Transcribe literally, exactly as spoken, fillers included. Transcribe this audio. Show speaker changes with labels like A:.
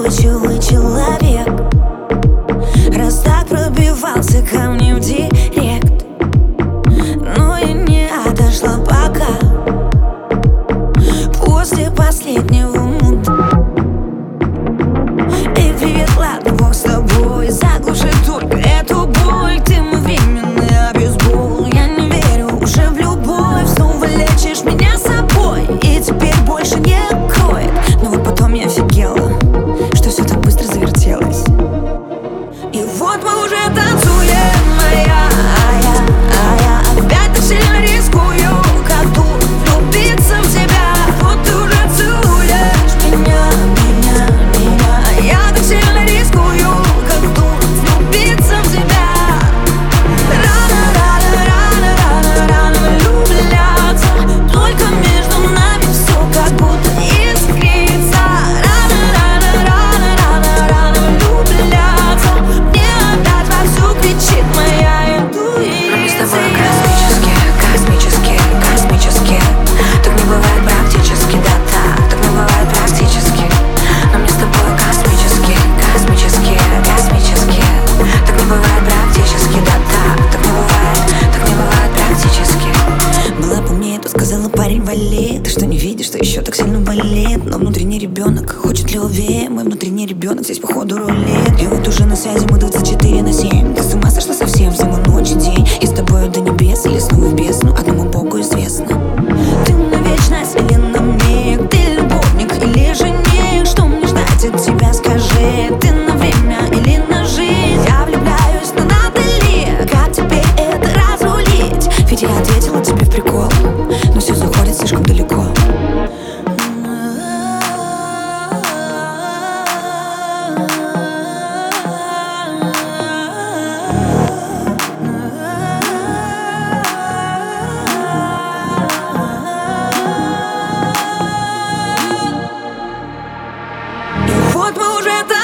A: Настойчивый человек, раз так пробивался ко мне в директ. Но я не отошла пока, после последнего мута. Эй, привет, ладно, бог с тобой, заглуши только эту боль. Ты мой временный обезбол, я не верю уже в любовь. Снова лечишь меня собой, и теперь больше не кроет. Но вот потом я офигела, что все так быстро завертелось. И вот мы уже танцуем, а я, а я, а я опять так сильно рискую, как тут влюбиться в тебя. Вот ты уже целуешь меня, меня, меня, а я так сильно рискую, как тут влюбиться в тебя. Рано, рано, рано, рано, рано влюбляться, только между нами все как будто искрится. Рано, рано, рано, рано, рано влюбляться, мне опять вовсю кричит моя интуиция.
B: Мы с тобой космические, космические, космические. Так не бывает практически, да так, так не бывает практически. Но мне с тобой космические, космические, космические. Так не бывает практически, да так, так не бывает, так не бывает практически.
A: Была бы мне, то сказала: парень, вали. Ты что, не видишь, что еще так сильно болит? Но внутренний ребенок хочет любви. Мой внутренний ребенок здесь походу рулит. И вот уже на связи мы двадцать четыре на семь. Ты с ума сошла совсем, всему ночь и день. И с тобою до небес или снова в бездну, одному Богу известно. Ты на вечность или на миг? Ты любовник или жених? Что мне ждать от тебя, скажи? Ты на время или на жизнь? Я влюбляюсь, но надо ли? Как теперь это разрулить? Ведь я ответила тебе в прикол, но все заходит слишком далеко. И вот мы уже